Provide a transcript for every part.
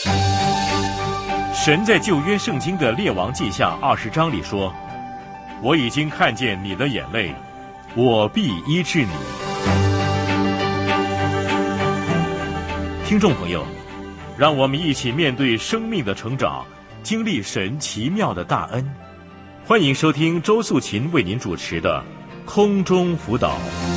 神在旧约圣经的列王记下20章里说，我已经看见你的眼泪，我必医治你。听众朋友，让我们一起面对生命的成长，经历神奇妙的大恩。欢迎收听周素琴为您主持的空中辅导。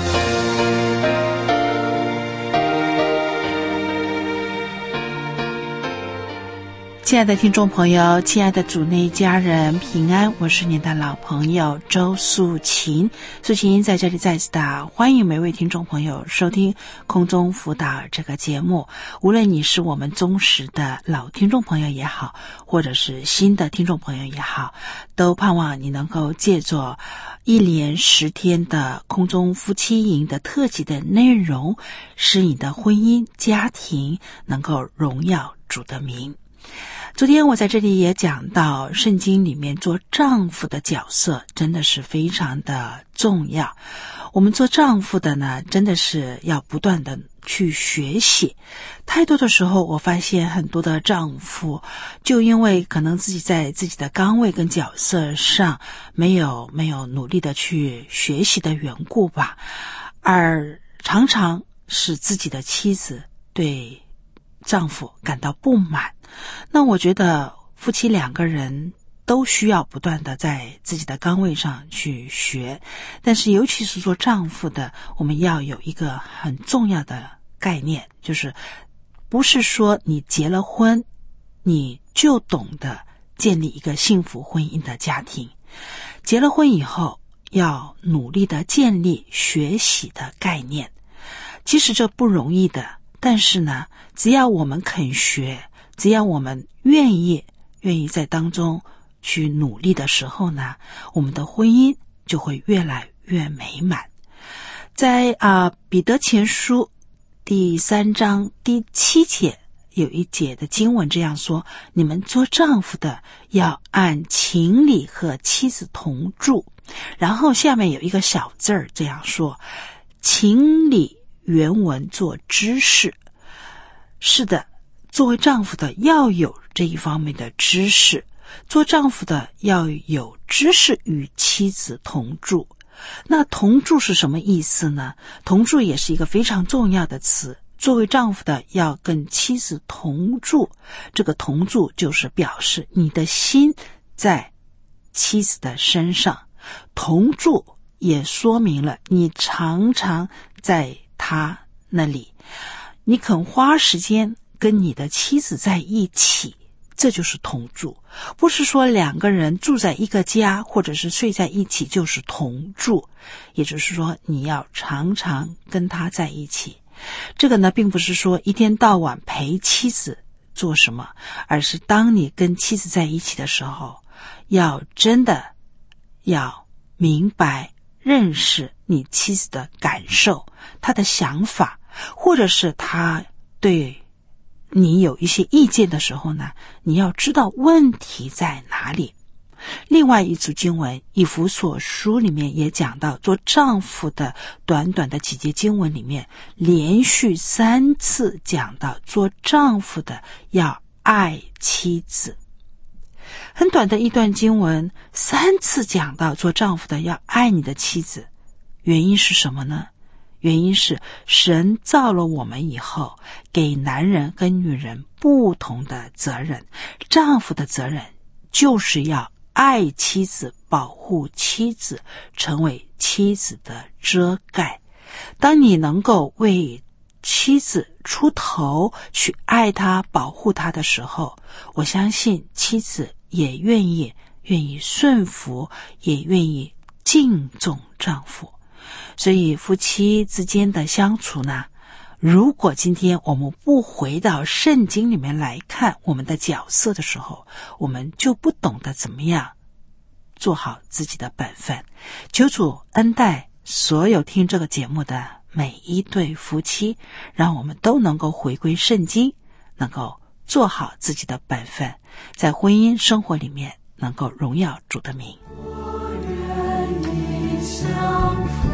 亲爱的听众朋友，亲爱的主内家人平安，我是您的老朋友周素琴。素琴在这里再次的欢迎每位听众朋友收听空中辅导这个节目。无论你是我们忠实的老听众朋友也好，或者是新的听众朋友也好，都盼望你能够借着一连10天的空中夫妻营的特辑的内容，使你的婚姻家庭能够荣耀主的名。昨天我在这里也讲到，圣经里面做丈夫的角色真的是非常的重要。我们做丈夫的呢，真的是要不断的去学习。太多的时候，我发现很多的丈夫就因为可能自己在自己的岗位跟角色上没有努力的去学习的缘故吧，而常常使自己的妻子对丈夫感到不满。那我觉得夫妻2个人都需要不断的在自己的岗位上去学，但是尤其是做丈夫的，我们要有一个很重要的概念，就是不是说你结了婚你就懂得建立一个幸福婚姻的家庭。结了婚以后要努力的建立学习的概念，其实这不容易的，但是呢，只要我们肯学，只要我们愿意在当中去努力的时候呢，我们的婚姻就会越来越美满。在彼得前书第3章第7节有一节的经文这样说，你们做丈夫的要按情理和妻子同住。然后下面有一个小字儿这样说，情理原文做知识。是的，作为丈夫的要有这一方面的知识，做丈夫的要有知识与妻子同住。那同住是什么意思呢？同住也是一个非常重要的词。作为丈夫的要跟妻子同住，这个同住就是表示你的心在妻子的身上，同住也说明了你常常在他那里，你肯花时间跟你的妻子在一起，这就是同住。不是说2个人住在一个家或者是睡在一起就是同住，也就是说你要常常跟他在一起。这个呢，并不是说一天到晚陪妻子做什么，而是当你跟妻子在一起的时候，要真的要明白认识你妻子的感受，她的想法，或者是她对你有一些意见的时候呢，你要知道问题在哪里。另外一组经文以弗所书里面也讲到，做丈夫的短短的几节经文里面连续3次讲到做丈夫的要爱妻子。很短的一段经文3次讲到做丈夫的要爱你的妻子，原因是什么呢？原因是神造了我们以后，给男人跟女人不同的责任。丈夫的责任就是要爱妻子，保护妻子，成为妻子的遮盖。当你能够为妻子出头，去爱她，保护她的时候，我相信妻子也愿意顺服，也愿意敬重丈夫。所以夫妻之间的相处呢，如果今天我们不回到圣经里面来看我们的角色的时候，我们就不懂得怎么样做好自己的本分。求主恩待所有听这个节目的每一对夫妻，让我们都能够回归圣经，能够做好自己的本分，在婚姻生活里面能够荣耀主的名。 我愿意相扶，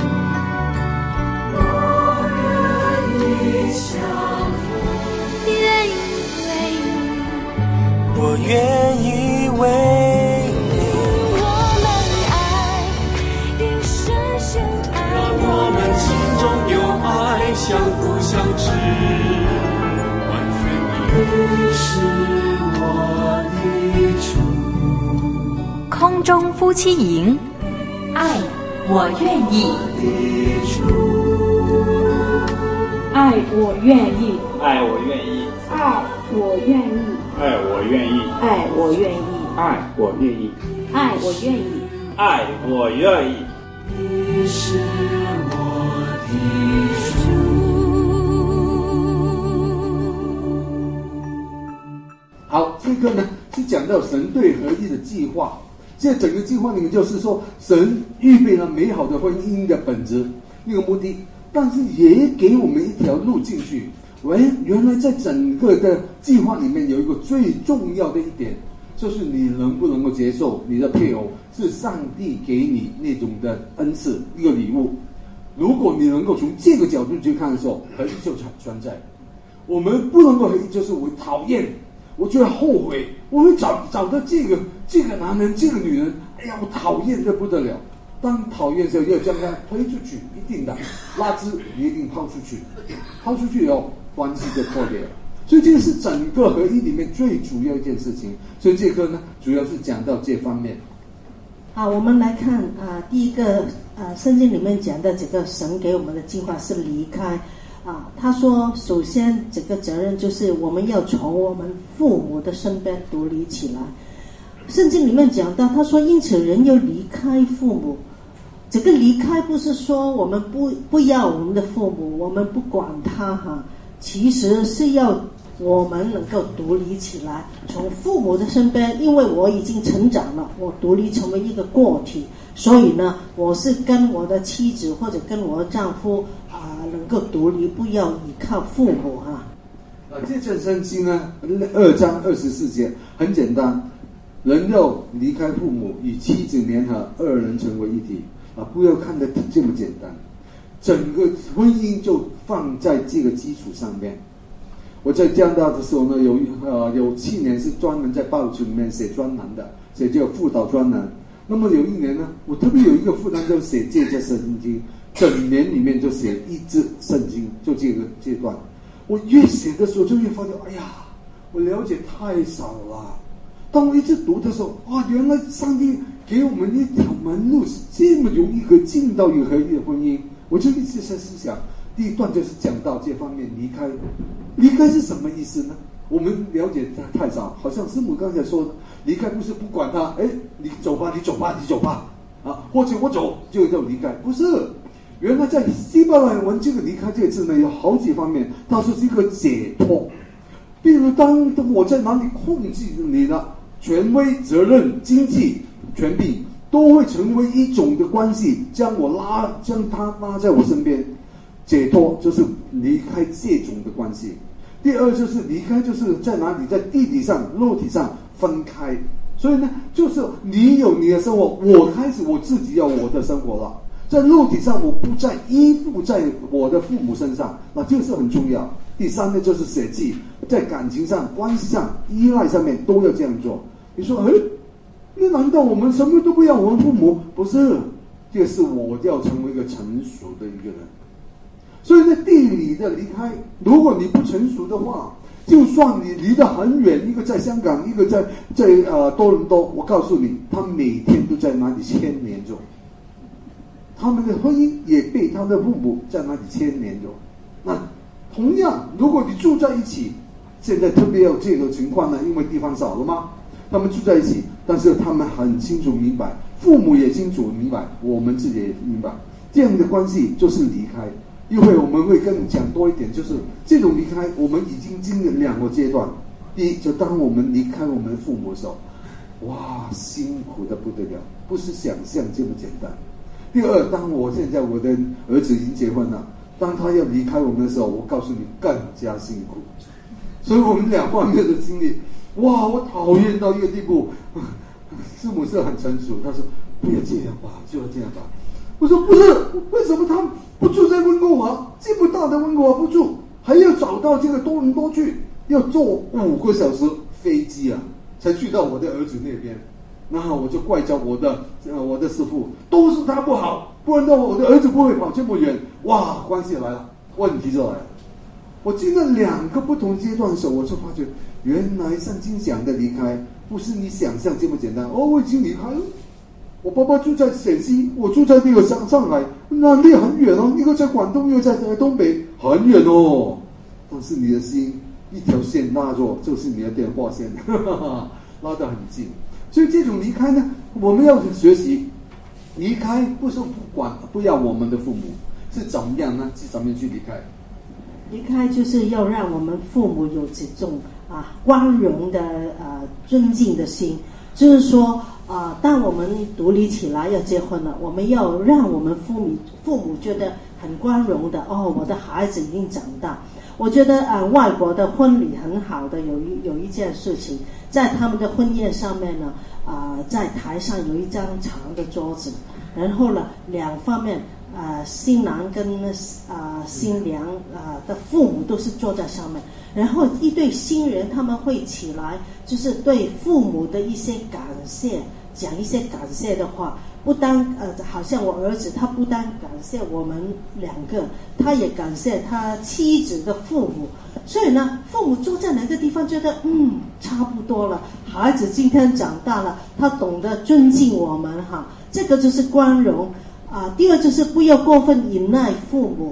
我愿意相扶， 我愿意为我们爱，因深深爱， 让我们心中有爱，相互相知，完全你是我的主。 空中夫妻营，爱我愿意， 爱我愿意， 爱我愿意， 爱我愿意， 爱我愿意， 爱我愿意， 爱我愿意， 爱我愿意， 爱我愿意。 你是我的主。 好，这个呢是讲到神对合一的计划。这整个计划里面就是说，神预备了美好的婚姻的本质，那个目的，但是也给我们一条路进去。原来在整个的计划里面有一个最重要的一点，就是你能不能够接受你的配偶是上帝给你那种的恩赐，一个礼物。如果你能够从这个角度去看的时候，合一就存在。我们不能够合一，就是我讨厌，我就会后悔，我会找到这个男人，这个女人，哎呀，我讨厌得不得了。当讨厌的时候，要将他推出去，一定的拉枝，你一定抛出去，抛出去以后，关系就破裂了。所以这个是整个合一里面最主要一件事情。所以这个呢，主要是讲到这方面。 好，我们来看第一个圣经里面讲的这个神给我们的计划是离开。他说首先这个责任就是我们要从我们父母的身边独立起来。圣经里面讲到，他说因此人要离开父母。这个离开不是说我们不要我们的父母，我们不管他其实是要我们能够独立起来，从父母的身边，因为我已经成长了，我独立成为一个个体，所以呢，我是跟我的妻子或者跟我的丈夫能够独立，不要依靠父母这卷圣经呢，2章24节很简单，人要离开父母，与妻子联合，二人成为一体不要看得这么简单，整个婚姻就放在这个基础上面。我在加拿大的时候呢，有7年是专门在报纸里面写专栏的，写这个辅导专栏。那么有一年呢，我特别有一个负担，就写这节圣经，整年里面就写一支圣经，就这个阶段。我越写的时候，就越发现，哎呀，我了解太少了。当我一直读的时候，原来上帝给我们一条门路是这么容易可以进到一个合一的婚姻。我就一直在思想，第一段就是讲到这方面离开。离开是什么意思呢？我们了解太少，好像师母刚才说的，离开不是不管他，你走吧，你走吧，你走吧，或者我走就叫离开，不是。原来在希伯来文这个离开这个字呢，有好几方面，它是一个解脱。比如当我在哪里控制你的权威、责任、经济、权柄，都会成为一种的关系，将他拉在我身边。解脱就是离开这种的关系。第二就是离开，就是在哪里，在地理上、肉体上分开。所以呢，就是你有你的生活，我开始我自己要我的生活了。在肉体上，我不再依附在我的父母身上，那这个是很重要。第三呢，就是舍弃，在感情上、关系上、依赖上面都要这样做。你说，那难道我们什么都不要我们父母？不是，这个是我要成为一个成熟的一个人。所以在地理的离开，如果你不成熟的话，就算你离得很远，一个在香港，一个在多伦多，我告诉你，他每天都在那里牵连着，他们的婚姻也被他的父母在那里牵连着。那同样，如果你住在一起，现在特别有这个情况呢，因为地方少了嘛，他们住在一起，但是他们很清楚明白，父母也清楚明白，我们自己也明白，这样的关系就是离开。一会我们会跟你讲多一点，就是这种离开，我们已经经历2个阶段。第一，就当我们离开我们的父母的时候，哇，辛苦的不得了，不是想象这么简单。第二，当我现在我的儿子已经结婚了，当他要离开我们的时候，我告诉你更加辛苦。所以我们2方面的经历，哇，我讨厌到一个地步。师母是很成熟，他说不要这样吧，就要这样吧。我说不是，为什么他不住在温哥华，这么大的温哥华不住，还要找到这个多伦多去，要坐5个小时飞机才才去到我的儿子那边。然后我就怪叫我的师父，都是他不好，不然的话我的儿子不会跑这么远。哇，关系来了，问题就来了。我经了2个不同阶段的时候，我就发觉原来圣经讲的离开不是你想象这么简单。我已经离开了，我爸爸住在陕西，我住在那个上海，那离很远哦，一个在广东，一个在东北，很远哦。但是你的心一条线拉着，就是你的电话线，拉得很近。所以这种离开呢，我们要学习离开，不是不要我们的父母，是怎么样呢？是怎么样去离开？ 离开就是要让我们父母有这种光荣的尊敬的心，就是说当我们独立起来要结婚了，我们要让我们父母觉得很光荣的我的孩子已经长大。我觉得外国的婚礼很好的有一件事情，在他们的婚宴上面呢在台上有一张长的桌子，然后呢两方面新郎跟新娘的父母都是坐在上面，然后一对新人他们会起来，就是对父母的一些感谢，讲一些感谢的话。不单好像我儿子他不单感谢我们2个，他也感谢他妻子的父母。所以呢，父母坐在哪个地方觉得差不多了，孩子今天长大了，他懂得尊敬我们这个就是光荣第二就是不要过分依赖父母，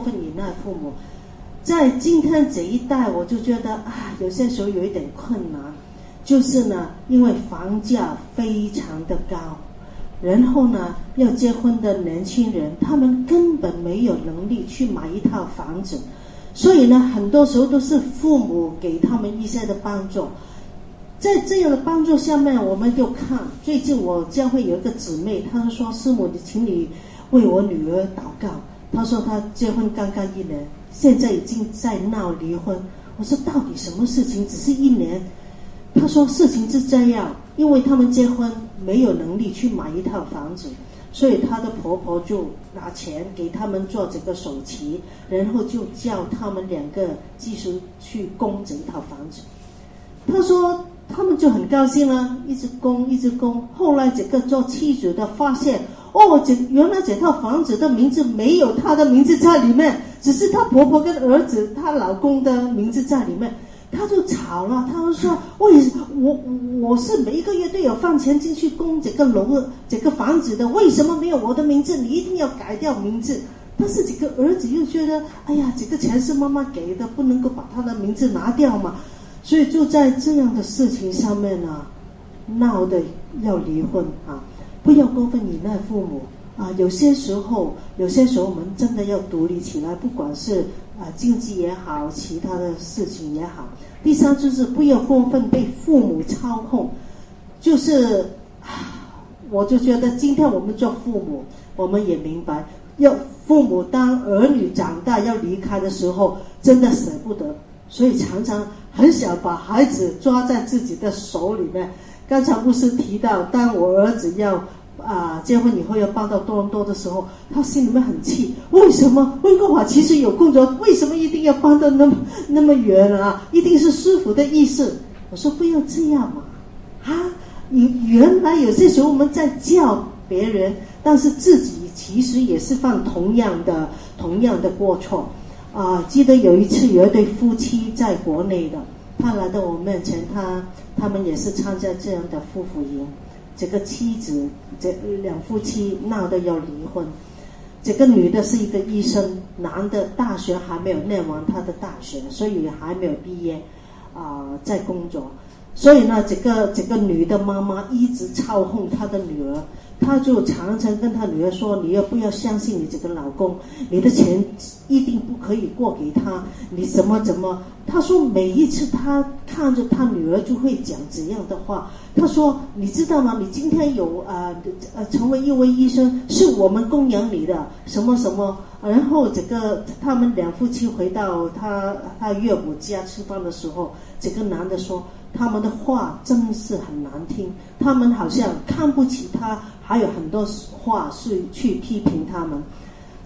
在今天这一代，我就觉得有些时候有一点困难，就是呢，因为房价非常的高，然后呢，要结婚的年轻人，他们根本没有能力去买一套房子，所以呢，很多时候都是父母给他们一些的帮助。在这样的帮助下面，我们就看最近我教会有一个姊妹，她就说师母，请你为我女儿祷告。她说她结婚刚刚1年，现在已经在闹离婚。我说到底什么事情？只是1年。她说事情是这样，因为他们结婚没有能力去买一套房子，所以她的婆婆就拿钱给他们做这个首期，然后就叫他们2个继续去供这一套房子。她说他们就很高兴了，一直供。后来这个做妻子的发现，原来这套房子的名字没有她的名字在里面，只是她婆婆跟儿子她老公的名字在里面。她就吵了，她就说我是每一个月都有放钱进去供这个房子的，为什么没有我的名字？你一定要改掉名字。但是这个儿子又觉得这个钱是妈妈给的，不能够把他的名字拿掉嘛。所以就在这样的事情上面呢，闹得要离婚不要过分依赖父母有些时候我们真的要独立起来，不管是经济也好，其他的事情也好。第3就是不要过分被父母操控，就是我就觉得今天我们做父母，我们也明白，要父母当儿女长大要离开的时候，真的舍不得，所以常常很想把孩子抓在自己的手里面。刚才牧师提到，当我儿子要结婚以后要搬到多伦多的时候，他心里面很气，为什么温哥华其实有工作，为什么一定要搬到那么远一定是师傅的意思。我说不要这样嘛原来有些时候我们在教别人，但是自己其实也是犯同样的过错记得有一次有一对夫妻在国内的，他来到我面前，他们也是参加这样的夫妇营。这个妻子这2夫妻闹得要离婚。这个女的是一个医生，男的大学还没有念完他的大学，所以还没有毕业在工作。所以呢，这个女的妈妈一直操控她的女儿，她就常常跟她女儿说，你要不要相信你这个老公，你的钱一定不可以过给他，你怎么她说每一次她看着她女儿就会讲怎样的话。她说你知道吗，你今天有成为一位医生，是我们供养你的什么什么。然后他们2夫妻回到他岳母家吃饭的时候，这个男的说他们的话真是很难听，他们好像看不起他，还有很多话是去批评他们。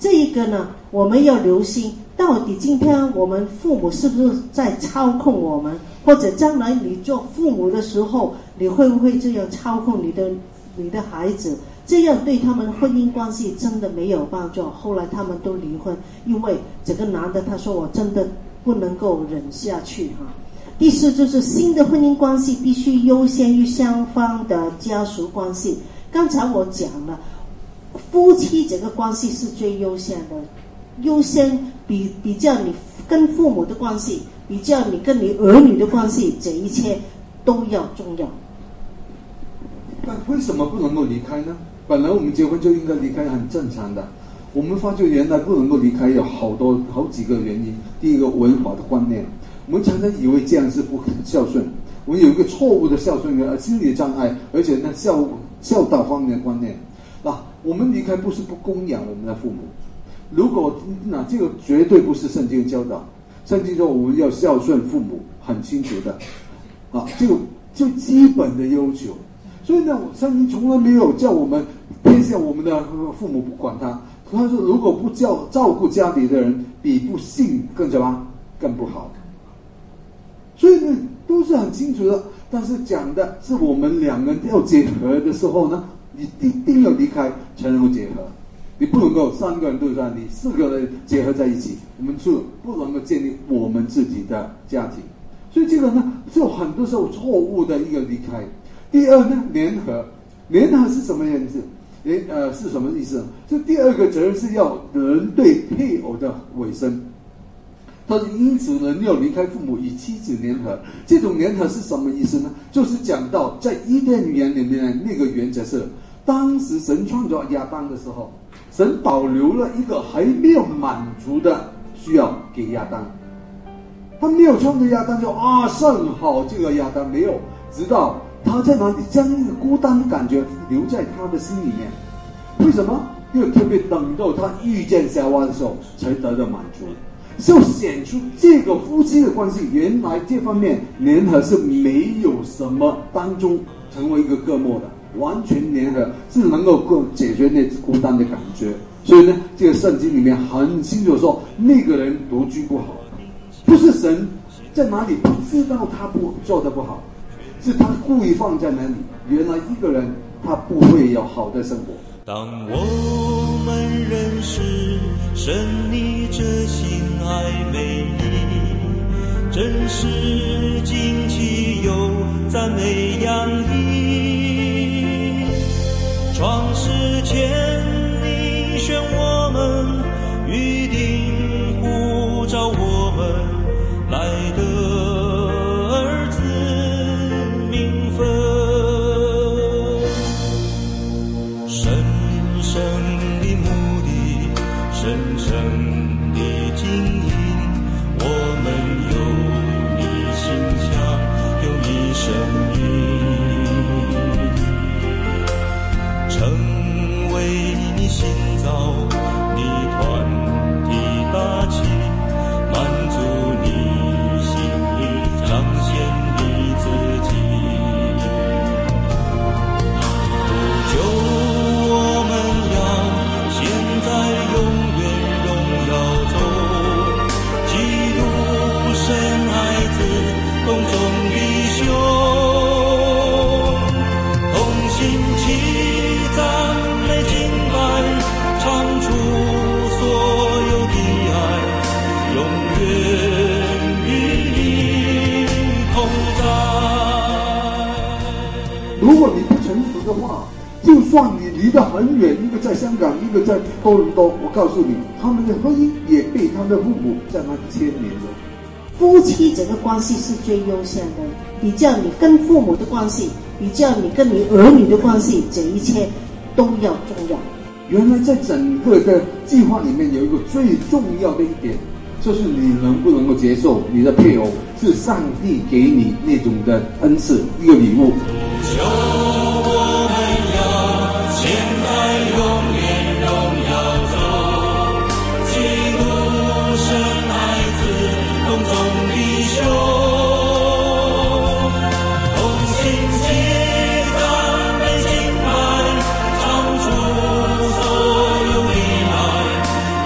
这一个呢，我们要留心，到底今天我们父母是不是在操控我们，或者将来你做父母的时候，你会不会这样操控你的孩子？这样对他们婚姻关系真的没有帮助。后来他们都离婚，因为这个男的他说我真的不能够忍下去哈。第四就是新的婚姻关系必须优先于双方的家属关系。刚才我讲了，夫妻这个关系是最优先的，优先比较你跟父母的关系，比较你跟你儿女的关系，这一切都要重要。 但为什么不能够离开呢？本来我们结婚就应该离开，很正常的。我们发觉原来不能够离开有好几个原因。第一个，文化的观念，我们常常以为这样是不孝顺，我们有一个错误的孝顺的心理障碍，而且呢孝道方面的观念。我们离开不是不供养我们的父母，如果这个绝对不是圣经教导。圣经说我们要孝顺父母，很清楚的这个最基本的要求。所以呢，圣经从来没有叫我们偏向我们的父母不管他。他说，如果不照顾家里的人，比不信更不好。所以呢，都是很清楚的。但是讲的是我们两个人要结合的时候呢，你一定要离开才能够结合。你不能够3个人都在你4个人结合在一起，我们就不能够建立我们自己的家庭。所以这个呢，就很多时候错误的一个离开。第二呢，联合是什么样子？是什么意思呢？这第二个责任是要人对配偶的委身。他说，因此人要离开父母，与妻子联合。这种联合是什么意思呢？就是讲到在伊甸园里面那个原则是，当时神创造亚当的时候，神保留了一个还没有满足的需要给亚当。他没有创造亚当就甚好，这个亚当没有，直到他在哪里将一个孤单的感觉留在他的心里面。为什么？因为特别等到他遇见夏娃的时候才得到满足，就显出这个夫妻的关系原来这方面联合是没有什么当中成为一个隔膜的，完全联合是能够解决那孤单的感觉。所以呢，这个圣经里面很清楚说，那个人独居不好，不是神在哪里不知道他不做得不好，是他故意放在那里。原来一个人他不会有好的生活。 当我们认识神你这心爱美丽，真是惊奇又赞美洋溢。创世前你选我们，预定呼召我们来得儿子名分。神圣的目的，神圣的经营，我们有你形象，有你生命，成为你新造的团体大旗，满足你心意，彰显你自己。不久我们要现在永远荣耀中，基督神爱子共众弟兄，同心齐赞美敬拜，唱出所有的爱，永远与你同在。 如果你不成熟的话，就算你离得很远，一个在香港，一个在多伦多，我告诉你，他们的婚姻也被他们的父母在那里牵连着。 夫妻这个关系是最优先的，比较你跟父母的关系，比较你跟你儿女的关系，这一切都要重要。 原来在整个的计划里面有一个最重要的一点，就是你能不能够接受你的配偶是上帝给你那种的恩赐，一个礼物。 现在永远荣耀中，基督神爱子共众弟兄，同心齐赞美敬拜，唱出所有的爱，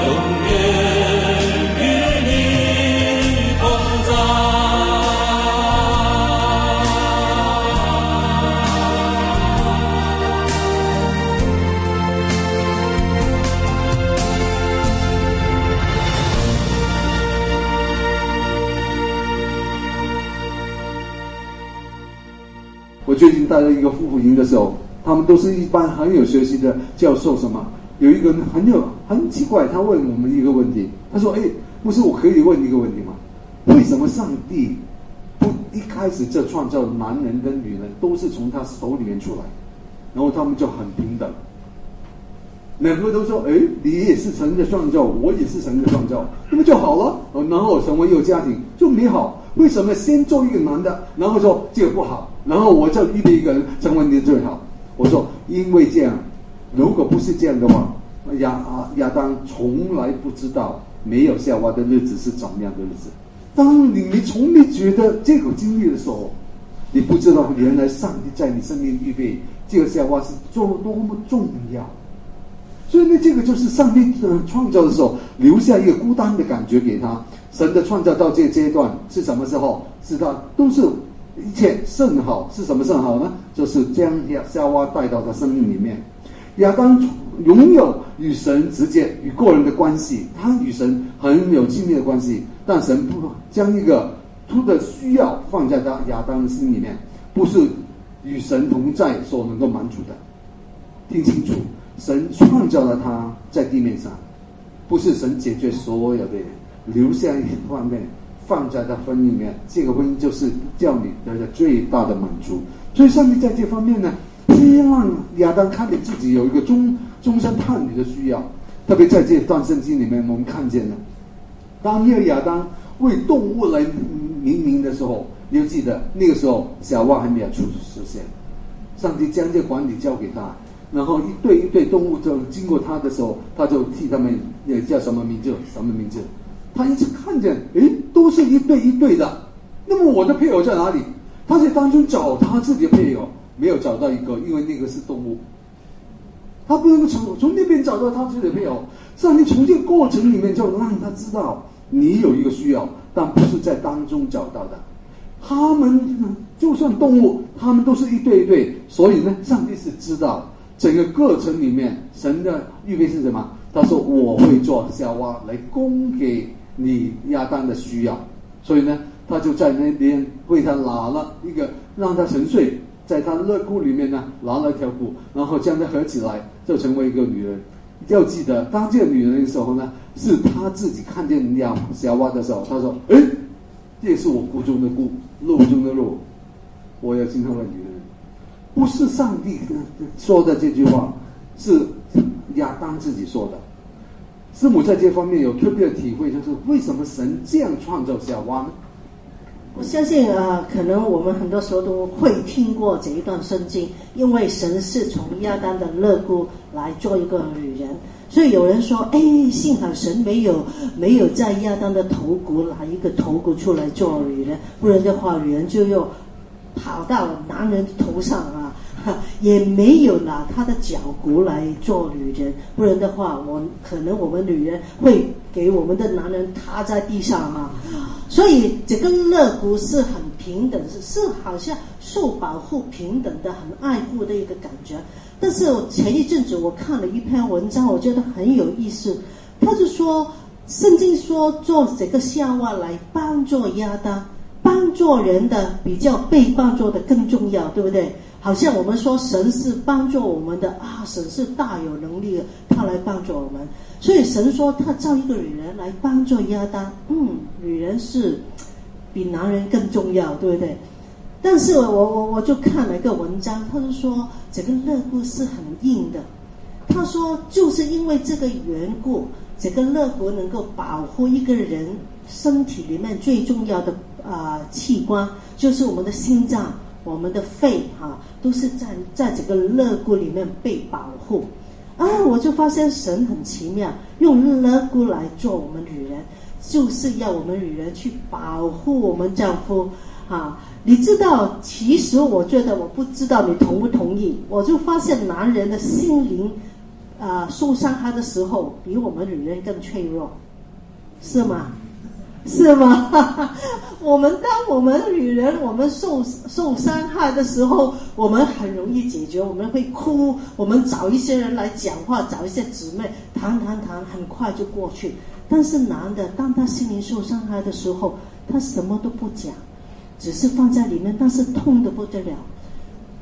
我最近带了一个夫妇营的时候，他们都是一般很有学习的教授什么，有一个人很奇怪，他问我们一个问题，他说：“不是，我可以问一个问题吗？为什么上帝不一开始就创造男人跟女人都是从他手里面出来，然后他们就很平等？两个都说，你也是神的创造，我也是神的创造，那么就好了，然后成为一个家庭就美好。为什么先做一个男的，然后说这个不好，然后我就预备一个人成为你的最好？我说，因为这样，如果不是这样的话，亚当从来不知道没有夏娃的日子是怎么样的日子。当你从没觉得这个经历的时候，你不知道原来上帝在你身边预备这个夏娃是多么重要。所以呢，这个就是上帝创造的时候留下一个孤单的感觉给他。神的创造到这个阶段是什么时候？是他都是一切甚好。是什么甚好呢？就是将夏娃带到他生命里面。亚当拥有与神直接与个人的关系，他与神很有亲密的关系，但神不将一个他的需要放在亚当的心里面，不是与神同在所能够满足的。听清楚，神创造了他在地面上，不是神解决所有的人，留下一方面放在他婚姻里面，这个婚姻就是叫你得到最大的满足。所以上帝在这方面呢，希望亚当看见自己有一个终身伴侣的需要。特别在这段圣经里面，我们看见了，当亚当为动物来命名的时候，你就记得那个时候夏娃还没有出现，上帝将这管理交给他，然后一对一对动物就经过他的时候，他就替他们也叫什么名字，他一直看见，都是一对一对的，那么我的配偶在哪里？他在当中找他自己的配偶，没有找到一个，因为那个是动物，他不能从那边找到他自己的配偶。上帝从这个过程里面就让他知道，你有一个需要，但不是在当中找到的。他们就算动物，他们都是一对一对，所以呢，上帝是知道整个过程里面神的预备是什么。他说我会做夏娃来供给你亚当的需要，所以呢，他就在那边为他拿了一个，让他沉睡在他肋骨里面呢，拿了一条骨，然后将它合起来，就成为一个女人。要记得，当这个女人的时候呢，是他自己看见夏娃的时候，他说：“这是我骨中的骨，肉中的肉，我要今后的女人。”不是上帝说的这句话，是亚当自己说的。师母在这方面有特别的体会，就是为什么神这样创造夏娃呢？ 我相信可能我们很多时候都会听过这一段圣经，因为神是从亚当的肋骨来做一个女人，所以有人说，幸好神没有在亚当的头骨拿一个头骨出来做女人，不然的话女人就又跑到男人头上啊，也没有拿他的脚骨来做女人，不然的话可能我们女人会给我们的男人塌在地上啊。所以这个肋骨是很平等，是好像受保护平等的，很爱护的一个感觉。但是前一阵子我看了一篇文章，我觉得很有意思。他就说圣经说做这个夏娃来帮助亚当，帮助人的比较被帮助的更重要，对不对？好像我们说神是帮助我们的神是大有能力的，他来帮助我们。所以神说他造一个女人来帮助亚当，女人是比男人更重要，对不对？但是我就看了一个文章，他就说这个肋骨是很硬的，他说就是因为这个缘故，这个肋骨能够保护一个人身体里面最重要的器官，就是我们的心脏、我们的肺都是在这个肋骨里面被保护。我就发现神很奇妙，用肋骨来做我们女人，就是要我们女人去保护我们丈夫你知道，其实我觉得，我不知道你同不同意，我就发现男人的心灵受伤害的时候比我们女人更脆弱，是吗？是吗？当我们女人我们受伤害的时候，我们很容易解决，我们会哭，我们找一些人来讲话，找一些姊妹谈，很快就过去。但是男的当他心灵受伤害的时候，他什么都不讲，只是放在里面，但是痛得不得了。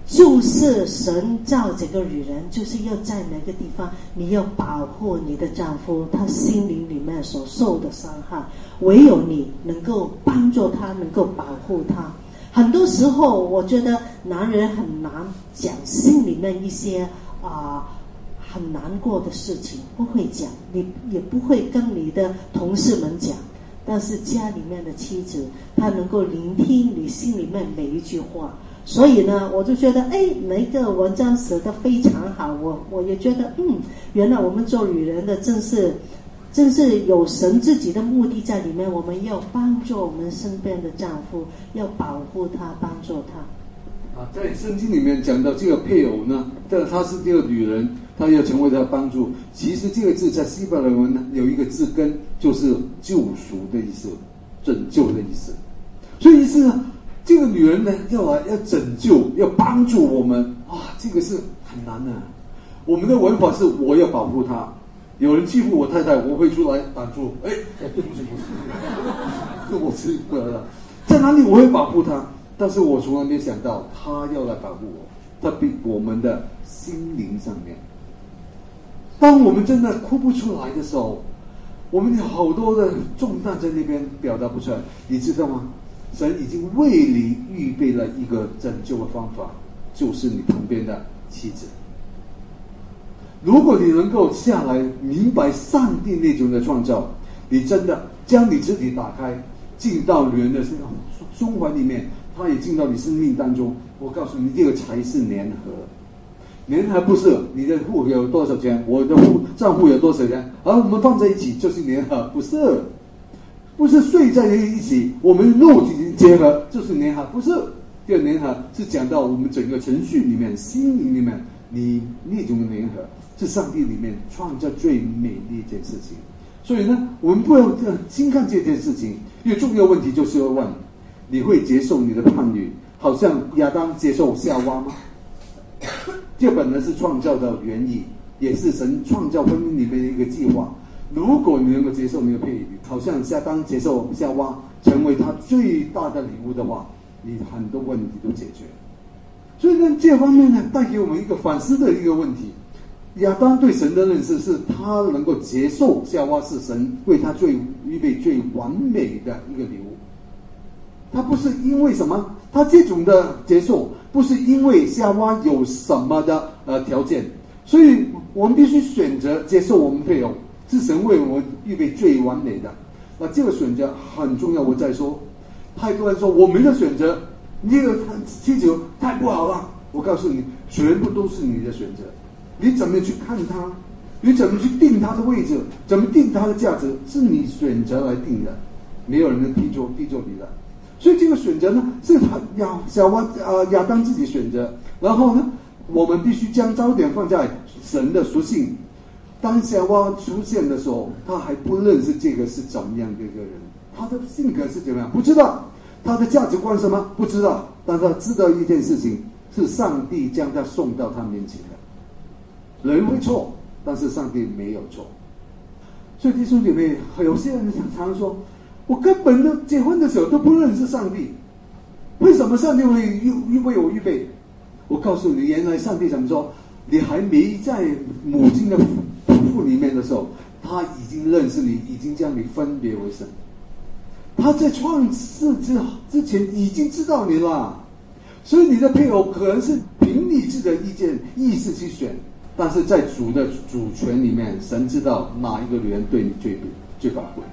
就是神造这个女人，就是要在每个地方你要保护你的丈夫，他心灵里面所受的伤害，唯有你能够帮助他，能够保护他。很多时候我觉得男人很难讲心里面一些很难过的事情，不会讲，你也不会跟你的同事们讲，但是家里面的妻子她能够聆听你心里面每一句话。所以呢，我就觉得每一个文章写得非常好，我也觉得原来我们做女人的真是有神自己的目的在里面，我们要帮助我们身边的丈夫，要保护他，帮助他。 在圣经里面讲到这个配偶呢，他是这个女人，他要成为他的帮助。其实这个字在希伯来文呢有一个字根，就是救赎的意思，拯救的意思。所以意思呢，这个女人呢要拯救，要帮助我们这个是很难的。我们的文法是我要保护她，有人欺负我太太，我会出来挡住，对不起，我是不了，在哪里我会保护她，但是我从来没想到她要来保护我，她比我们的心灵上面。当我们真的哭不出来的时候，我们有好多的重担在那边表达不出来，你知道吗？神已经为你预备了一个拯救的方法，就是你旁边的妻子。如果你能够下来明白上帝那种的创造，你真的将你自己打开，进到女人的胸怀里面，她也进到你生命当中。我告诉你，这个才是联合。联合不是你的户有多少钱，我的账户有多少钱，而我们放在一起就是联合，不是睡在一起，我们肉体结合就是联合，不是。这个联合是讲到我们整个程序里面、心灵里面，你那种联合是上帝里面创造最美的一件事情。所以呢，我们不要轻看这件事情，因为重要问题就是要问：你会接受你的伴侣，好像亚当接受夏娃吗？这本来是创造的原意，也是神创造婚姻里面的一个计划。如果你能够接受你的配侣，好像亚当接受夏娃成为他最大的礼物的话，你很多问题都解决。所以呢，这方面呢，带给我们一个反思的一个问题。亚当对神的认识是他能够接受夏娃是神为他预备最完美的一个礼物。他不是因为什么，他这种的接受不是因为夏娃有什么的条件，所以我们必须选择接受我们配偶是神为我们预备最完美的。那这个选择很重要。我再说，太多人说我们的选择，这个妻子太不好了。我告诉你，全部都是你的选择。你怎么去看他，你怎么去定他的位置，怎么定他的价值，是你选择来定的，没有人能批做你的。所以这个选择呢，是亚当自己选择。然后呢，我们必须将焦点放在神的属性。当夏娃出现的时候，他还不认识这个是怎么样的一个人，他的性格是怎么样不知道，他的价值观什么不知道，但他知道一件事情，是上帝将他送到他面前的。人会错，但是上帝没有错。所以弟兄姐妹，有些人常说，我根本都结婚的时候都不认识上帝，为什么上帝会为我预备？我告诉你，原来上帝怎么说？你还没在母亲的肚腹里面的时候，他已经认识你，已经将你分别为圣。他在创世之前已经知道你了，所以你的配偶可能是凭你自己的意识去选，但是在主的主权里面，神知道哪一个女人对你最宝贵。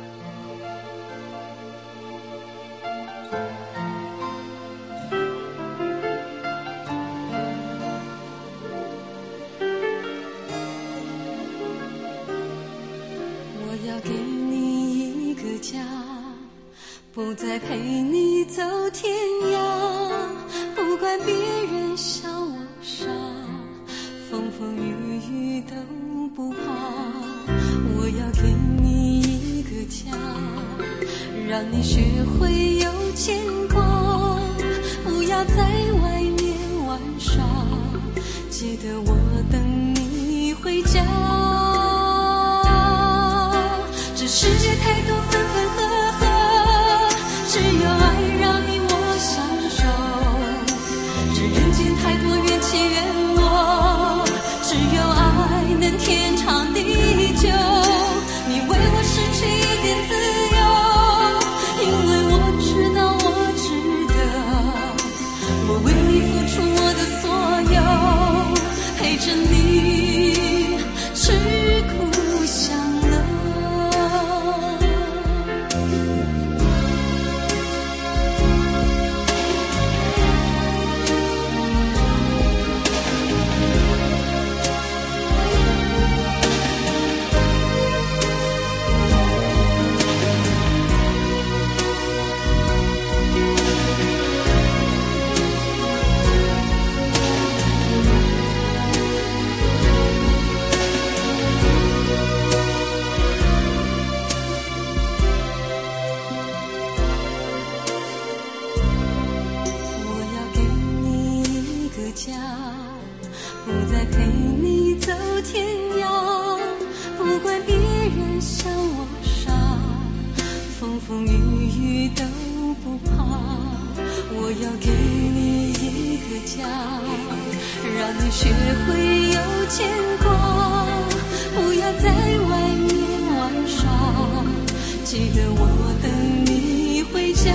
我要给你一个家，不再陪你走天涯，不管别人笑我傻，风风雨雨都不怕。我要给你一个家，让你学会有牵挂，不要在外面玩耍，记得我等你回家。这世界太多分分合合，只有爱让你我相守。这人间太不再陪你走天涯，不管别人笑我傻，风风雨雨都不怕。我要给你一个家，让你学会有牵挂，不要在外面玩耍，记得我等你回家。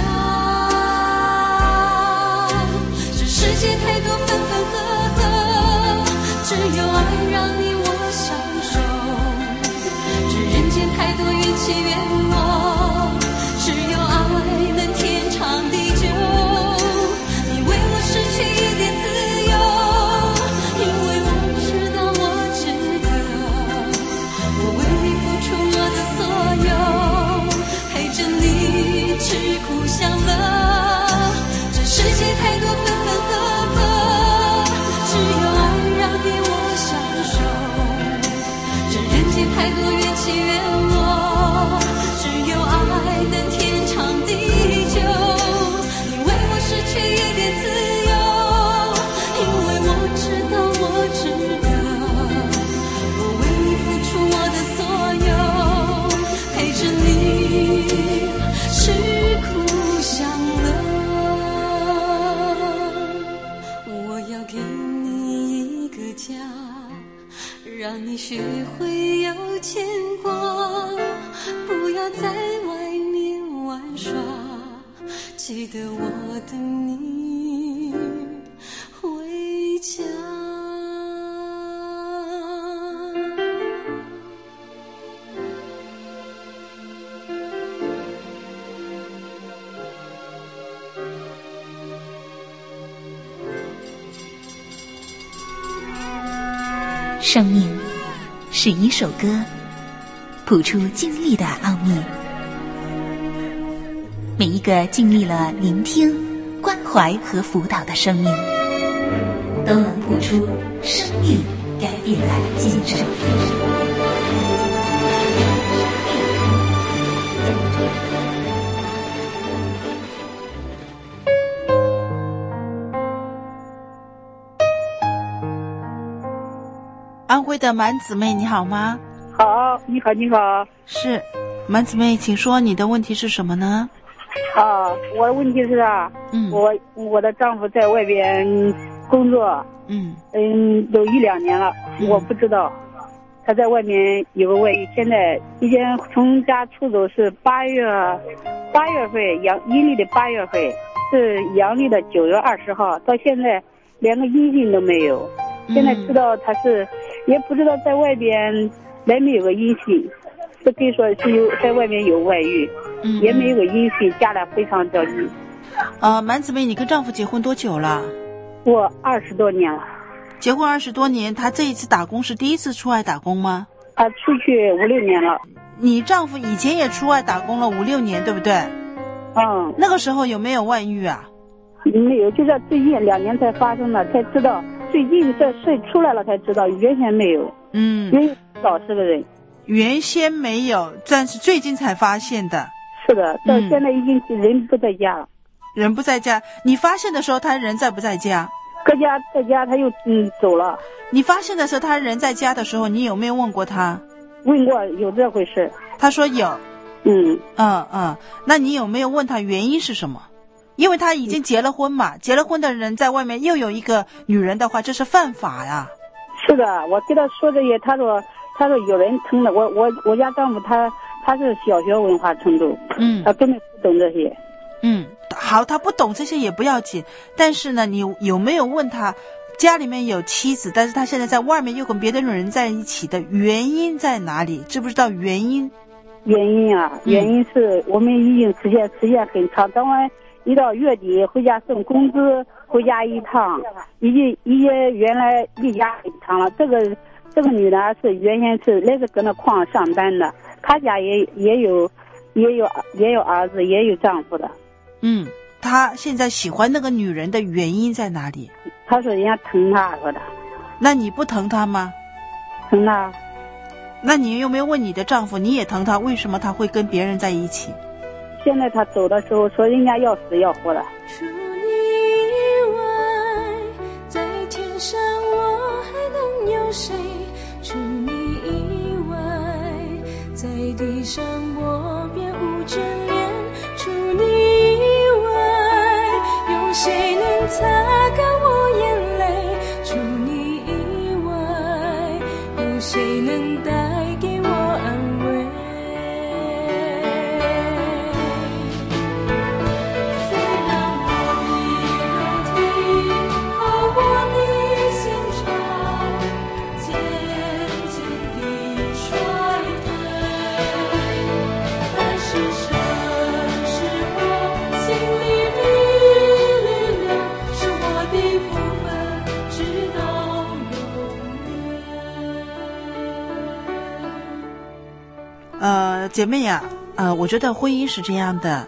这世界太多分分合合，只有爱让你我相守。这人间太多缘起缘落，只有爱能天长地久。你为我失去一点自由，因为我知道我值得。我为你付出我的所有，陪着你吃苦享乐。这世界太多分分合合，只有爱让你我相守。这人间太多缘起缘落，只有爱能天长地久。你为我失去一点自由，因为我知道我值得。我为你付出我的所有，陪着你吃苦享乐。我要给你一个家，让你学会有牵挂，不要在外面玩耍，记得我等你回家。 生命是一首歌，谱出经历的奥秘。每一个经历了聆听、关怀和辅导的生命，都能谱出生命改变的见证。 安徽的满姊妹你好吗？ 好，你好，你好。 是，满姊妹，请说你的问题是什么呢？ 我的问题是我的丈夫在外边工作，有1-2年了，我不知道他在外面有个外遇，现在已经从家出走是8月份，阴历的8月份，是阳历的9月20号，到现在连个音信都没有。现在知道他是，也不知道在外边来没有个音信，是可以说是在外面有外遇，也没有个音信，家里非常着急。 满姊妹，你跟丈夫结婚多久了？ 我20多年了。 结婚20多年，他这一次打工是第一次出外打工吗？ 他出去5-6年了。 你丈夫以前也出外打工了5-6年，对不对？那个时候有没有外遇啊？ 没有，就在最近2年才发生的，才知道。最近这事出来了才知道，原先没有。原先老实个人。 原先没有，但是最近才发现的。 是的，到现在已经人不在家了。 人不在家，你发现的时候他人在不在家？ 在家，他又走了。 你发现的时候他人在家的时候，你有没有问过他？ 问过，有这回事。 他说有。那你有没有问他原因是什么？因为他已经结了婚嘛，结了婚的人在外面又有一个女人的话，这是犯法呀。 是的，我跟他说这些，他说有人疼的。我家丈夫他是小学文化程度，他根本不懂这些。 好，他不懂这些也不要紧，但是呢，你有没有问他家里面有妻子，但是他现在在外面又跟别的女人在一起的原因在哪里？知不知道原因？ 原因是我们已经时间很长，等完一到月底回家送工资，回家一趟，已经原来离家很长了。这个女的是原先是那个搁那矿上班的，她家也有儿子，也有丈夫的。 她现在喜欢那个女人的原因在哪里？ 她说人家疼她说的。 那你不疼她吗？ 疼她。 那你有没有问你的丈夫，你也疼她，为什么她会跟别人在一起？ 现在他走的时候说人家要死要活的。 除你以外，在天上我还有谁除你以外，在地上我便无眷恋，除你以外，有谁能擦干我眼泪，除你以外，有谁能带给我安慰。 姐妹呀，我觉得婚姻是这样的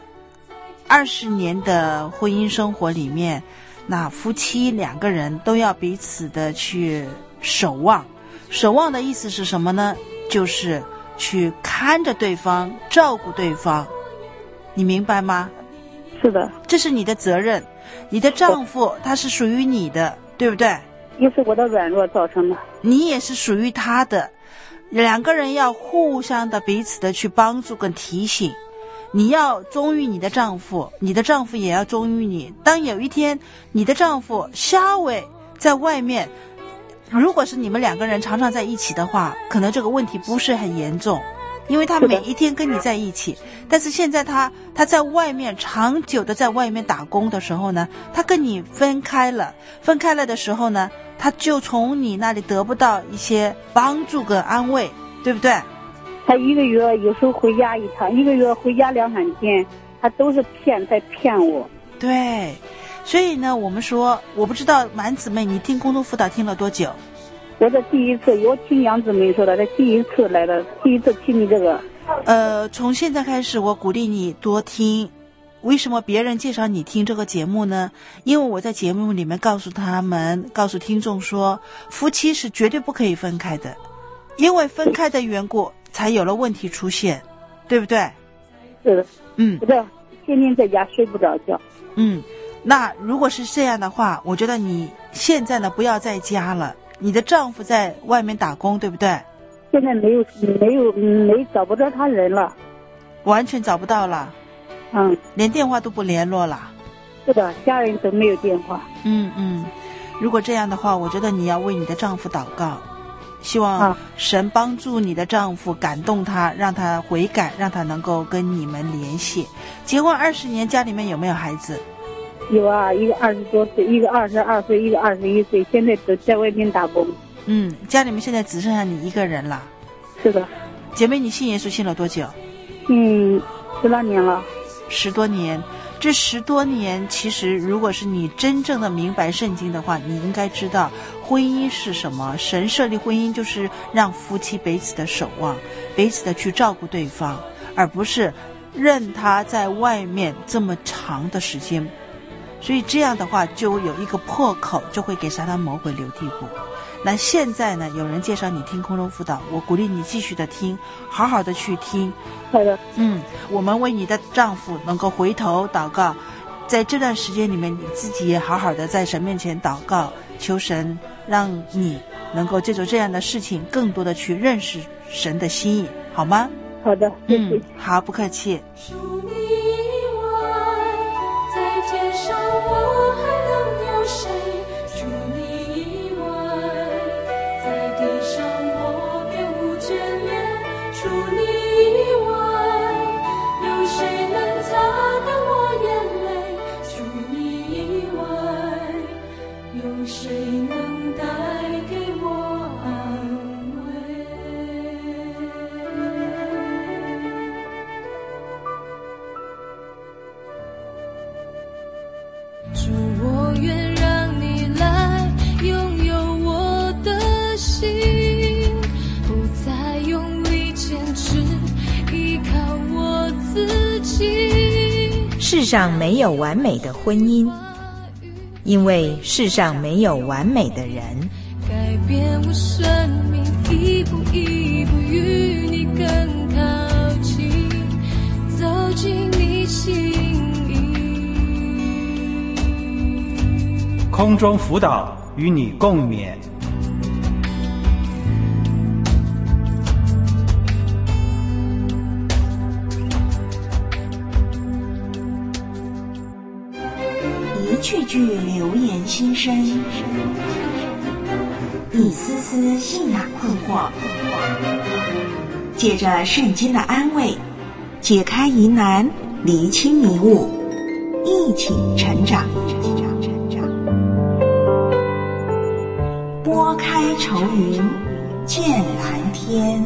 ，20年的婚姻生活里面，那夫妻2个人都要彼此的去守望。守望的意思是什么呢？就是去看着对方，照顾对方。你明白吗？ 是的， 这是你的责任。你的丈夫他是属于你的，对不对？ 也是我的软弱造成的。 你也是属于他的。2个人要互相的彼此的去帮助跟提醒，你要忠于你的丈夫，你的丈夫也要忠于你。当有一天你的丈夫稍微在外面，如果是你们2个人常常在一起的话，可能这个问题不是很严重，因为他每一天跟你在一起。但是现在他在外面长久的在外面打工的时候呢，他跟你分开了的时候呢，他就从你那里得不到一些帮助跟安慰，对不对？ 他1个月有时候回家一趟，1个月回家2-3天，他都是在骗我。 对，所以呢，我们说，我不知道满姊妹你听空中辅导听了多久？ 我这第一次，我听杨姊妹说的，这第一次来的，第一次听你这个。 从现在开始，我鼓励你多听。为什么别人介绍你听这个节目呢？因为我在节目里面告诉听众说，夫妻是绝对不可以分开的，因为分开的缘故才有了问题出现，对不对？ 是的。我这天天在家睡不着觉。 那如果是这样的话，我觉得你现在呢不要在家了，你的丈夫在外面打工，对不对？ 现在没找不着他人了， 完全找不到了。连电话都不联络了。 是的，家人都没有电话。 如果这样的话，我觉得你要为你的丈夫祷告，希望神帮助你的丈夫，感动他，让他悔改，让他能够跟你们联系。结婚20年，家里面有没有孩子？ 有啊，一个20多岁，一个22岁，一个21岁，现在都在外面打工。 家里面现在只剩下你1个人了。 是的。 姐妹，你信耶稣信了多久 ？10多年了。 10多年。这10多年，其实如果是你真正的明白圣经的话，你应该知道婚姻是什么。神设立婚姻就是让夫妻彼此的守望，彼此的去照顾对方，而不是任他在外面这么长的时间。所以这样的话就有一个破口，就会给撒旦魔鬼留地步。那现在呢，有人介绍你听空中辅导，我鼓励你继续的听，好好的去听。 好的。 我们为你的丈夫能够回头祷告，在这段时间里面，你自己也好好的在神面前祷告，求神让你能够借助这样的事情，更多的去认识神的心意，好吗？ 好的，谢谢。 好，不客气。 我还能有谁？除你以外，在地上我便无眷恋。除你以外，有谁能擦干我眼泪？除你以外，有谁能带给我安慰？主，我愿让你来拥有我的心，不再用力坚持，依靠我自己。 世上没有完美的婚姻，因为世上没有完美的人。 改变我生命，一步一步与你更靠近，走进你心。 空中辅导与你共勉。 句句流言心声，一丝丝信仰困惑，借着圣经的安慰，解开疑难，厘清迷雾，一起成长。拨开愁云见蓝天。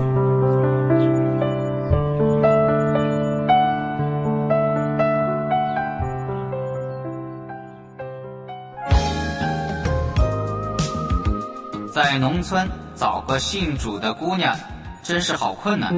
在农村找个信主的姑娘真是好困难。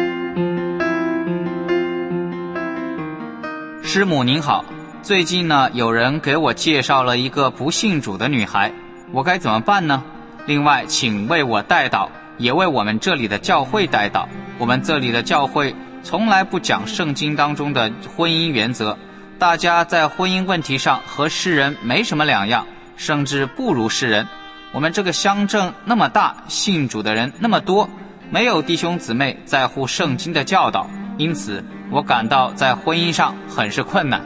师母您好，最近呢有人给我介绍了一个不信主的女孩，我该怎么办呢？另外请为我代祷，也为我们这里的教会代祷。我们这里的教会从来不讲圣经当中的婚姻原则，大家在婚姻问题上和世人没什么两样，甚至不如世人。我们这个乡镇那么大，信主的人那么多，没有弟兄姊妹在乎圣经的教导，因此我感到在婚姻上很是困难。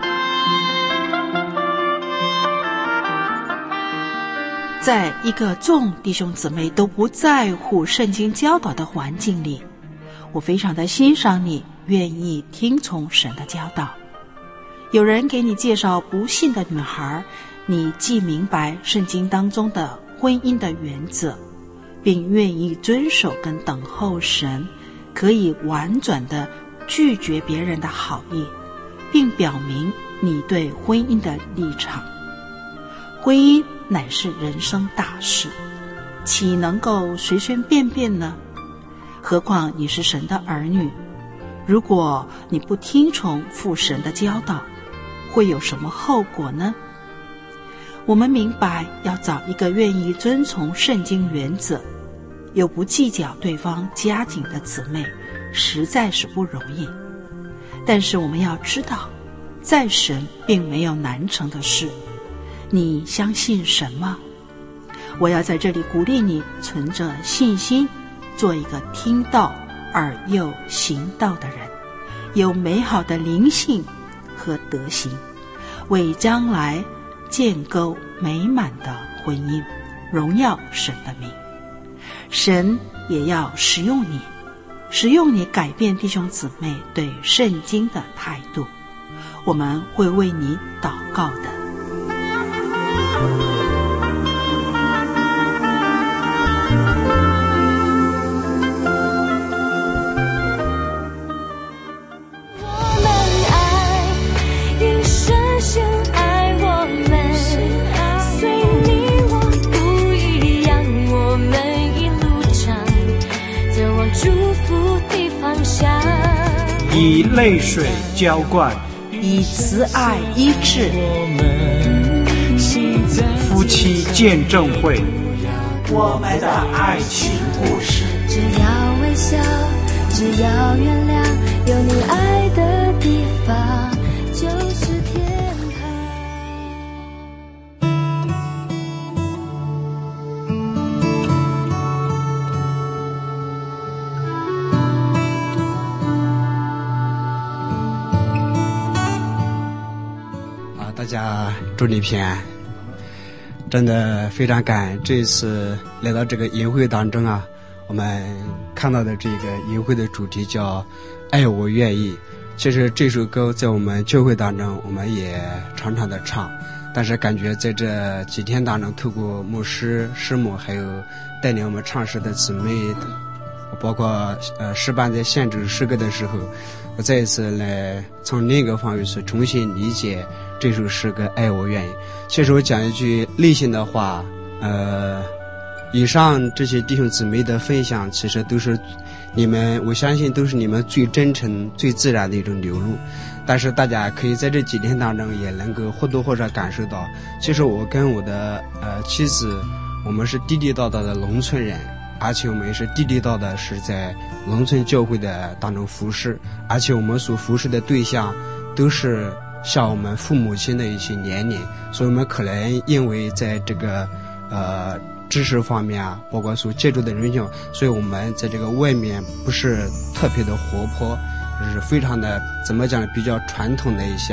在一个众弟兄姊妹都不在乎圣经教导的环境里，我非常的欣赏你愿意听从神的教导。有人给你介绍不信的女孩，你既明白圣经当中的婚姻的原则，并愿意遵守跟等候神，可以婉转地拒绝别人的好意，并表明你对婚姻的立场。婚姻乃是人生大事，岂能够随随便便呢？何况你是神的儿女，如果你不听从父神的教导，会有什么后果呢？我们明白要找一个愿意遵从圣经原则，又不计较对方家境的姊妹，实在是不容易。但是我们要知道，在神并没有难成的事。你相信神吗？我要在这里鼓励你，存着信心，做一个听道而又行道的人，有美好的灵性和德行，为将来建构美满的婚姻，荣耀神的名。神也要使用你改变弟兄姊妹对圣经的态度。我们会为你祷告的。 以泪水浇灌， 以慈爱医治， 夫妻见证会， 我们的爱情故事。 只要微笑，只要原谅，有你爱的地方就是天大家祝你平安。真的非常感恩这一次来到这个营会当中啊，我们看到的这个营会的主题叫爱我愿意。其实这首歌在我们教会当中我们也常常的唱，但是感觉在这几天当中，透过牧师师母还有带领我们唱诗的姊妹，包括诗班在献主诗歌的时候，我再一次来从另一个方面去重新理解这首诗歌爱我愿意。其实我讲一句内心的话，以上这些弟兄姊妹的分享其实都是你们，我相信都是你们最真诚最自然的一种流露。但是大家可以在这几天当中也能够或多或少感受到，其实我跟我的妻子，我们是地地道道的农村人，而且我们也是地地道的是在农村教会的当中服侍，而且我们所服侍的对象都是像我们父母亲的一些年龄，所以我们可能因为在这个知识方面啊，包括所接触的人群，所以我们在这个外面不是特别的活泼，就是非常的怎么讲呢，比较传统的一下，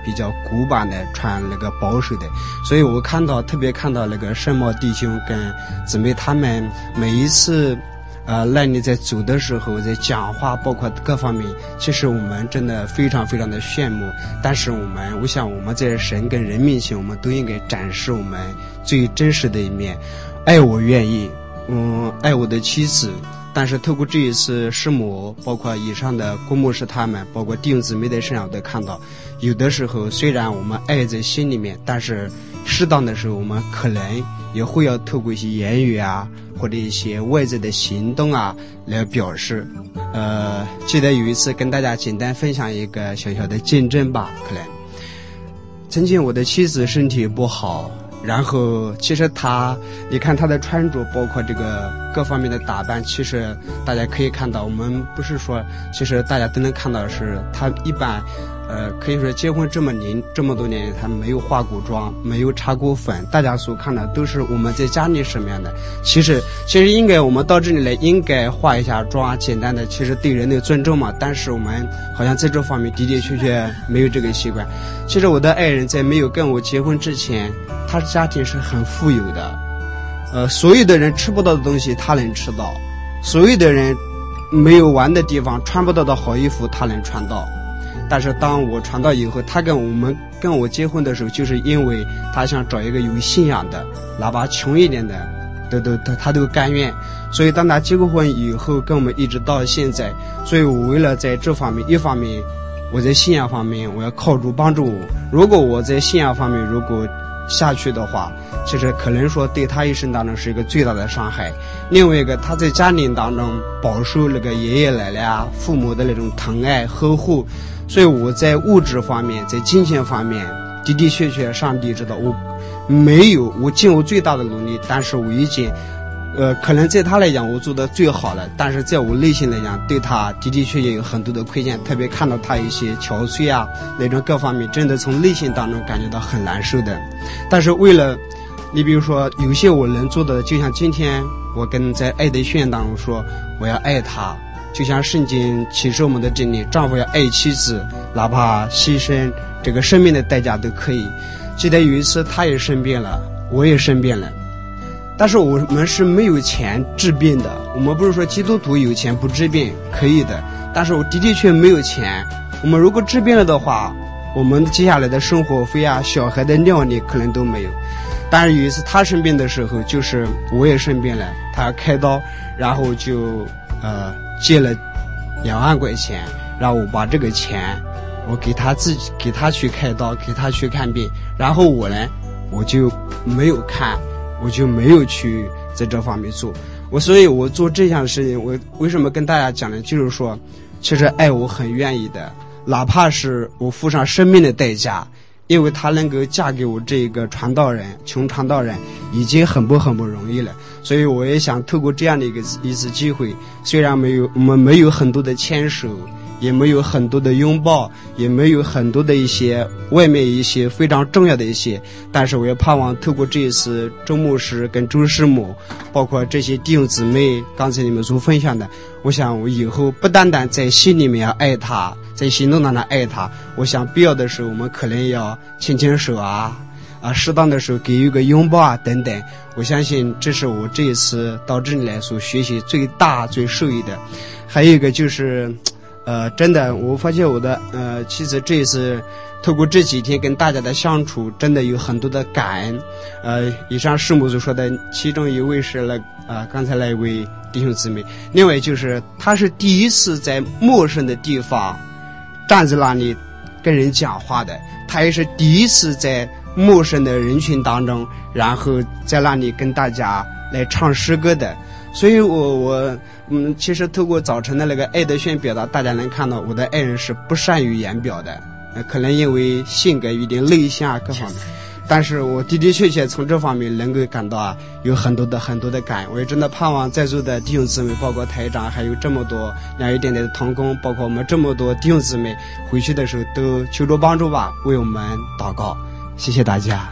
比较古板的，穿那个保守的。所以我特别看到那个圣茂弟兄跟姊妹他们每一次那你在走的时候，在讲话包括各方面，其实我们真的非常非常的羡慕。但是我想我们在神跟人面前，我们都应该展示我们最真实的一面。爱我愿意，爱我的妻子。但是透过这一次师母，包括以上的郭牧师他们，包括弟兄姊妹的身上，都看到，有的时候虽然我们爱在心里面，但是适当的时候，我们可能也会要透过一些言语啊，或者一些外在的行动啊来表示。记得有一次跟大家简单分享一个小小的见证吧，可能曾经我的妻子身体不好。然后其实你看她的穿着，包括这个各方面的打扮，其实大家可以看到，我们不是说，其实大家都能看到的是，她一般可以说结婚这么多年，她没有化过妆，没有擦过粉，大家所看的都是我们在家里什么样的。其实应该我们到这里来应该化一下妆，简单的，其实对人的尊重嘛。但是我们好像在这方面的确没有这个习惯。其实我的爱人在没有跟我结婚之前，他家庭是很富有的，所有的人吃不到的东西他能吃到，所有的人没有玩的地方穿不到的好衣服他能穿到。但是当我传道以后，他跟我结婚的时候，就是因为他想找一个有信仰的，哪怕穷一点的他都甘愿。所以当他结过婚以后，跟我们一直到现在，所以我为了在这方面，一方面我在信仰方面我要靠主帮助我，如果我在信仰方面如果下去的话，其实可能说对他一生当中是一个最大的伤害。另外一个，他在家庭当中饱受那个爷爷奶奶啊父母的那种疼爱呵护，所以我在物质方面，在金钱方面的确上帝知道我尽我最大的努力，但是我已经可能在他来讲我做的最好了，但是在我内心来讲，对他的确有很多的亏欠，特别看到他一些憔悴啊那种各方面，真的从内心当中感觉到很难受的。但是为了你比如说有些我能做的，就像今天我跟在爱的宣言当中说，我要爱他，就像圣经启示我们的真理，丈夫要爱妻子，哪怕牺牲这个生命的代价都可以。记得有一次他也生病了，我也生病了，但是我们是没有钱治病的，我们不是说基督徒有钱不治病，可以的，但是我的确没有钱。我们如果治病了的话，我们接下来的生活费啊，小孩的料理可能都没有。但是有一次他生病的时候，就是我也生病了，他要开刀，然后就借了2万块钱，然后我把这个钱我给他去开刀，给他去看病，然后我呢我就没有看，我就没有去在这方面做。所以我做这项事情，我为什么跟大家讲呢？就是说其实爱我很愿意的，哪怕是我付上生命的代价，因为他能够嫁给我这个传道人，穷传道人已经很不容易了。所以我也想透过这样的一次机会，虽然我们没有很多的牵手，也没有很多的拥抱，也没有很多的一些外面一些非常重要的一些，但是我也盼望透过这一次周牧师跟周师母，包括这些弟兄姊妹刚才你们所分享的，我想我以后不单单在心里面要爱他，在行动当中爱他，我想必要的时候我们可能要牵牵手啊，适当的时候给予一个拥抱啊等等。我相信这是我这一次到这里来所学习最大最受益的。还有一个就是真的我发现我的妻子这一次透过这几天跟大家的相处，真的有很多的感恩。以上师母所说的，其中一位是刚才那一位弟兄姊妹，另外就是他是第一次在陌生的地方站在那里跟人讲话的，他也是第一次在陌生的人群当中，然后在那里跟大家来唱诗歌的。所以我其实透过早晨的那个爱的宣表达，大家能看到我的爱人是不善于言表的，可能因为性格有点内向啊各方面，但是我的确从这方面能够感到有很多的感恩。我也真的盼望在座的弟兄姊妹，包括台长，还有这么多两一点点的同工，包括我们这么多弟兄姊妹，回去的时候都求助帮助吧，为我们祷告。谢谢大家。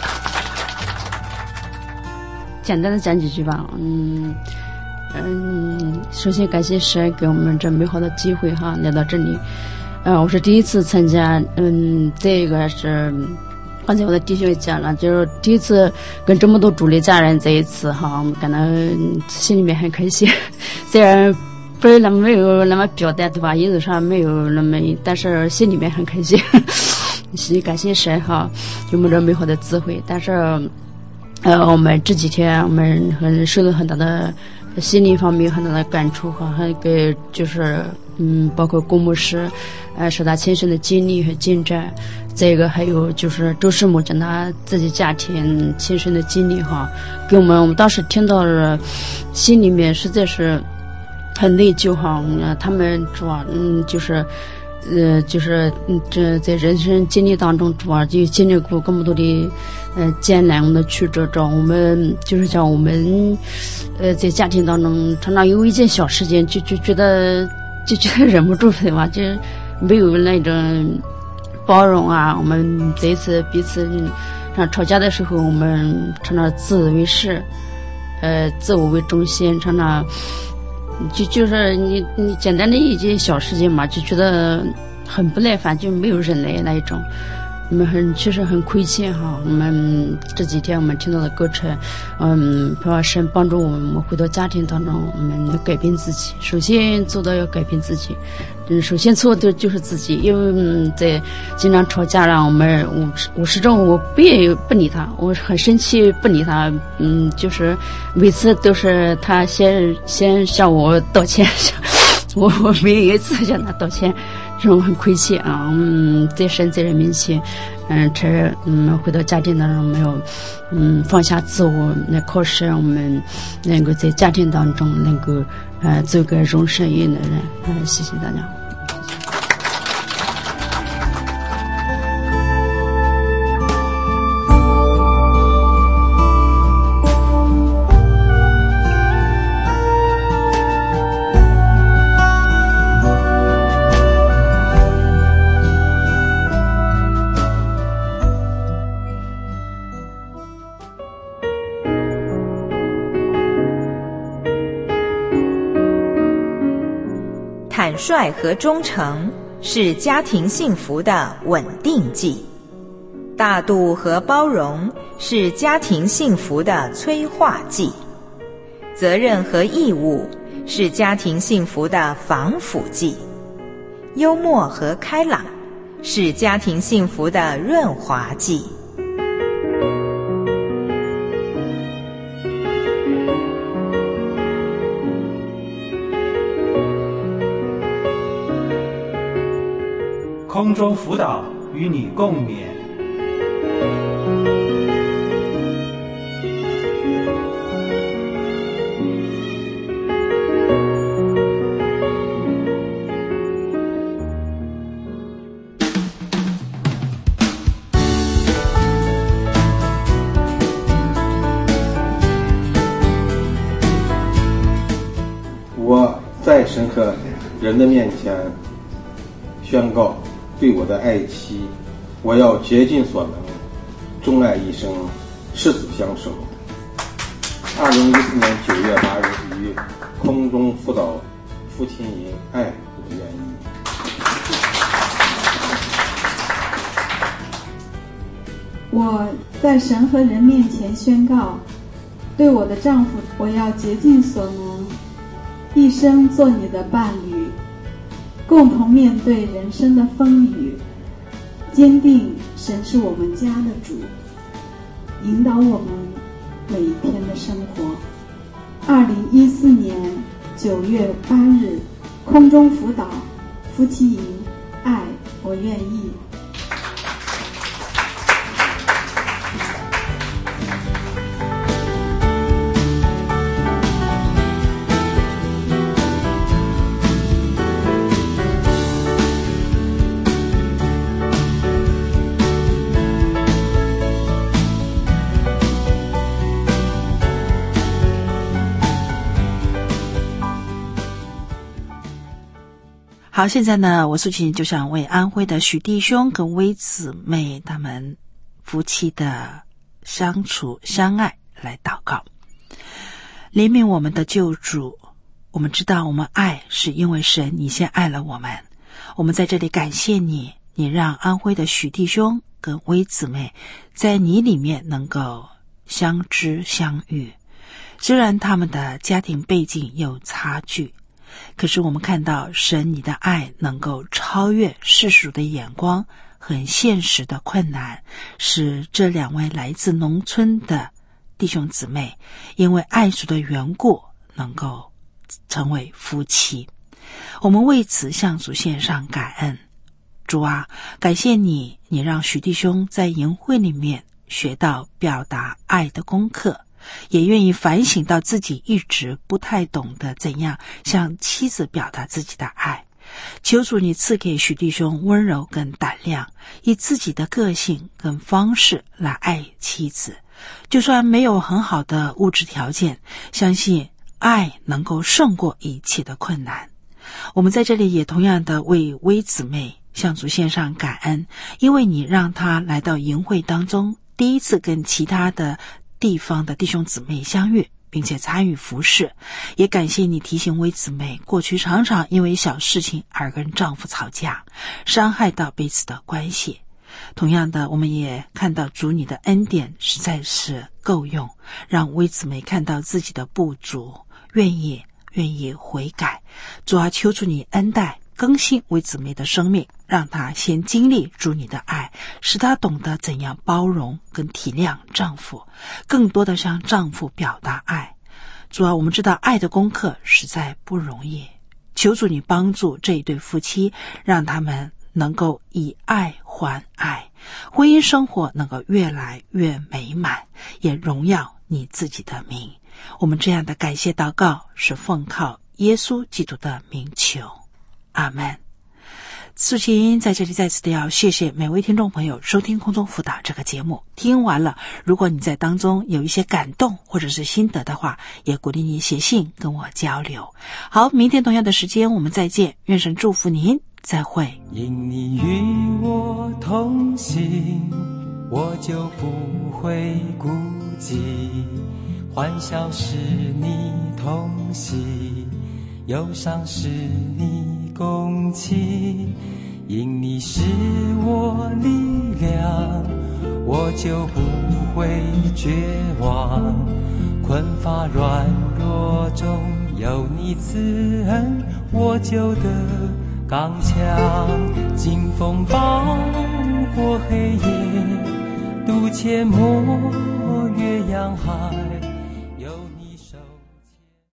简单的讲几句吧。首先感谢神给我们这美好的机会哈，来到这里。 我是第一次参加，这个是刚才我的弟兄也讲了，就是第一次跟这么多主力家人在一起哈，我们感到心里面很开心，虽然不是那么没有那么表达对吧，言语上没有那么，但是心里面很开心，感谢神哈，有没有这美好的智慧，但是我们这几天我们很受到很大的心理方面有很大的感触哈，还给就是包括公牧师说他亲身的经历和进展，这个还有就是周师母讲他自己家庭亲身的经历哈，给我们当时听到了心里面实在是很内疚哈，他们主要这在人生经历当中主要就经历过这么多的艰难的曲折中，我们就是讲我们在家庭当中常常有一件小事情就觉得忍不住对吧，就没有那种包容啊，我们这一次彼此吵架的时候，我们常常自以为是，自我为中心，常常就是你简单的一件小事情嘛，就觉得很不耐烦，就没有忍耐那一种。我们确实很亏欠哈。我们这几天我们听到的歌程，说神帮助我们回到家庭当中，我们要改变自己。首先做到要改变自己，首先错的就是自己，因为在经常吵架了，我始终我不理他，我很生气不理他，就是每次都是他先向我道歉，我没有一次向他道歉。这种很亏欠啊，在神在人面前，回到家庭当中没有，放下自我，来靠神，我们能够在家庭当中能够做个容神一人的人，谢谢大家。 坦率和忠诚是家庭幸福的稳定剂，大度和包容是家庭幸福的催化剂，责任和义务是家庭幸福的防腐剂，幽默和开朗是家庭幸福的润滑剂。 空中辅导与你共勉。 我在神和人的面前宣告，对我的爱妻，我要竭尽所能，钟爱一生，誓死相守。2014年9月8日于空中辅导父亲营，爱我愿意。 我在神和人面前宣告，对我的丈夫，我要竭尽所能，一生做你的伴侣，共同面对人生的风雨，坚定神是我们家的主，引导我们每一天的生活。2014年9月8日，空中辅导夫妻营，爱我愿意。 好，现在呢，我素琴就想为安徽的许弟兄跟微姊妹他们夫妻的相处相爱来祷告。怜悯我们的救主，我们知道我们爱是因为神你先爱了我们， 我们在这里感谢你，你让安徽的许弟兄跟微姊妹在你里面能够相知相遇。虽然他们的家庭背景有差距，可是我们看到神你的爱能够超越世俗的眼光和现实的困难，使这两位来自农村的弟兄姊妹因为爱主的缘故能够成为夫妻。我们为此向主献上感恩。主啊，感谢你，你让许弟兄在营会里面学到表达爱的功课，也愿意反省到自己一直不太懂得怎样向妻子表达自己的爱。求主你赐给许弟兄温柔跟胆量，以自己的个性跟方式来爱妻子。就算没有很好的物质条件，相信爱能够胜过一切的困难。我们在这里也同样的为微姊妹向主献上感恩，因为你让她来到营会当中，第一次跟其他的地方的弟兄姊妹相遇，并且参与服事。也感谢你提醒微姊妹，过去常常因为小事情而跟丈夫吵架，伤害到彼此的关系。同样的，我们也看到主你的恩典实在是够用，让微姊妹看到自己的不足，愿意悔改。主啊，求主你恩待更新微姊妹的生命，让她先经历主你的爱，使她懂得怎样包容跟体谅丈夫，更多的向丈夫表达爱。主啊，我们知道爱的功课实在不容易，求主你帮助这一对夫妻，让他们能够以爱还爱，婚姻生活能够越来越美满，也荣耀你自己的名。我们这样的感谢祷告是奉靠耶稣基督的名求，阿们。素琴在这里再次的要谢谢每位听众朋友收听空中辅导这个节目。听完了，如果你在当中有一些感动或者是心得的话，也鼓励你写信跟我交流。好，明天同样的时间我们再见，愿神祝福您，再会。 因你与我同行，我就不会孤寂，欢笑是你同喜，忧伤是你共情，因你是我力量，我就不会绝望，困乏软弱中有你慈恩，我就得刚强，经风暴或黑夜，渡阡陌越洋海，